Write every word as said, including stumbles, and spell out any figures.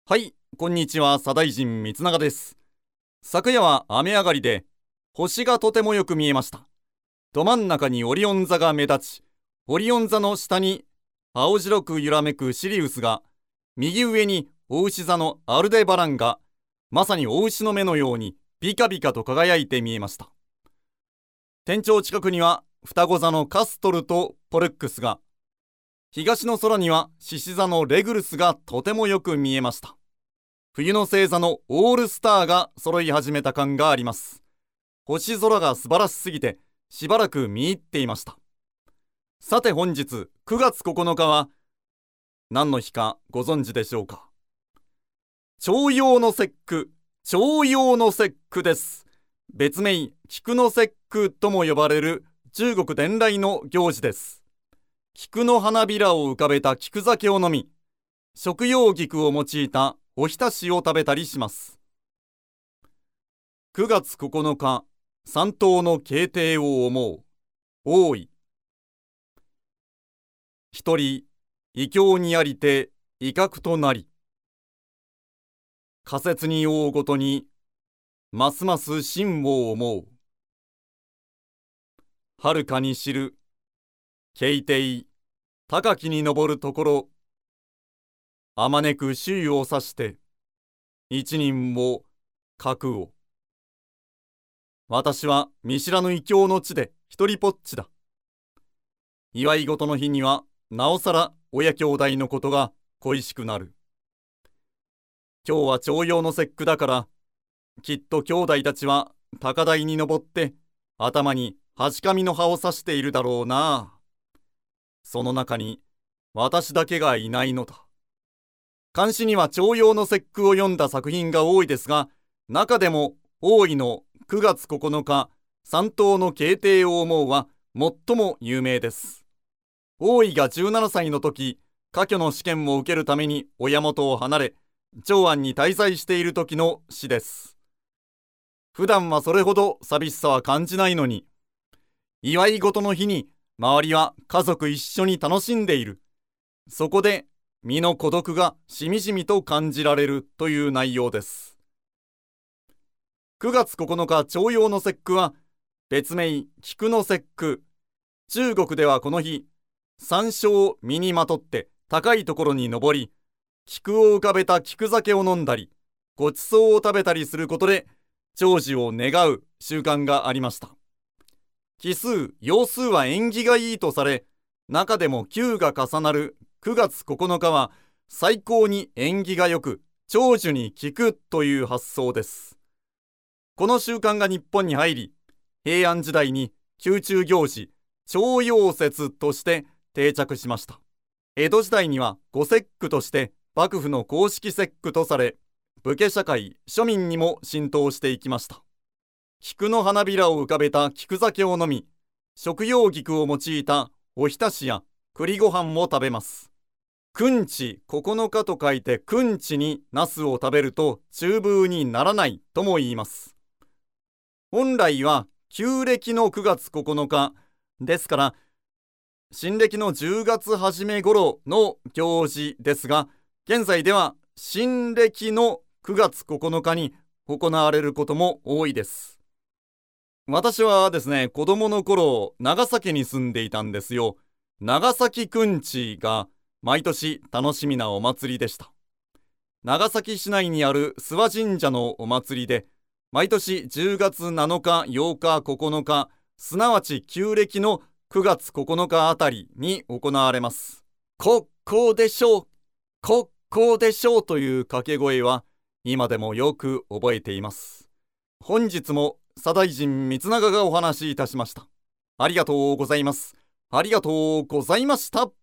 はい、こんにちは、左大臣光永です。昨夜は雨上がりで、星がとてもよく見えました。ど真ん中にオリオン座が目立ち、オリオン座の下に青白く揺らめくシリウスが、右上にお牛座のアルデバランが、まさにお牛の目のようにビカビカと輝いて見えました。天頂近くには双子座のカストルとポルックスが、東の空には獅子座のレグルスがとてもよく見えました。冬の星座のオールスターが揃い始めた感があります。星空が素晴らしすぎてしばらく見入っていました。さて本日くがつここのかは何の日かご存知でしょうか。重陽の節句、重陽の節句です。別名菊の節句とも呼ばれる中国伝来の行事です。菊の花びらを浮かべた菊酒を飲み、食用菊を用いたおひたしを食べたりします。くがつここのか、山東の慶帝を思う。大井。一人、異教にありて威嚇となり、仮説に追うごとに、ますます真を思う。遥かに知る、慶帝、高きに昇るところ、あまねく周囲を指して、一人を覚悟。私は見知らぬ異教の地で一人ぽっちだ。祝い事の日には、なおさら親兄弟のことが恋しくなる。今日は重陽の節句だから、きっと兄弟たちは高台に登って、頭に端紙の葉を刺しているだろうな。その中に、私だけがいないのだ。漢詩には重陽の節句を読んだ作品が多いですが、中でも大井のくがつここのか、山東の慶帝を思うは最も有名です。大井がじゅうななさいの時、科挙の試験を受けるために親元を離れ、長安に滞在している時の詩です。普段はそれほど寂しさは感じないのに、祝い事の日に周りは家族一緒に楽しんでいる。そこで身の孤独がしみじみと感じられるという内容です。くがつここのか重陽の節句は別名菊の節句。中国ではこの日、山椒を身にまとって高いところに登り、菊を浮かべた菊酒を飲んだり、ごちそうを食べたりすることで長寿を願う習慣がありました。奇数、陽数は縁起がいいとされ、中でもきゅうが重なるくがつここのかは最高に縁起がよく長寿に効くという発想です。この習慣が日本に入り、平安時代に宮中行事重陽節として定着しました。江戸時代には御節句として幕府の公式節句とされ、武家社会庶民にも浸透していきました。菊の花びらを浮かべた菊酒を飲み、食用菊を用いたおひたしや栗ご飯を食べます。くんちここのかと書いてくんちにナスを食べると中風にならないとも言います。本来は旧暦のくがつここのかですから、新暦のじゅうがつ初め頃の行事ですが、現在では新暦のくがつここのかに行われることも多いです。私はですね、子供の頃長崎に住んでいたんですよ。長崎くんちが毎年楽しみなお祭りでした。長崎市内にある諏訪神社のお祭りで、毎年じゅうがつなのか、ようか、ここのか、すなわち旧暦のくがつここのかあたりに行われます。国交でしょう、国交でしょうという掛け声は今でもよく覚えています。本日も左大臣光永がお話しいたしました。ありがとうございます。ありがとうございました。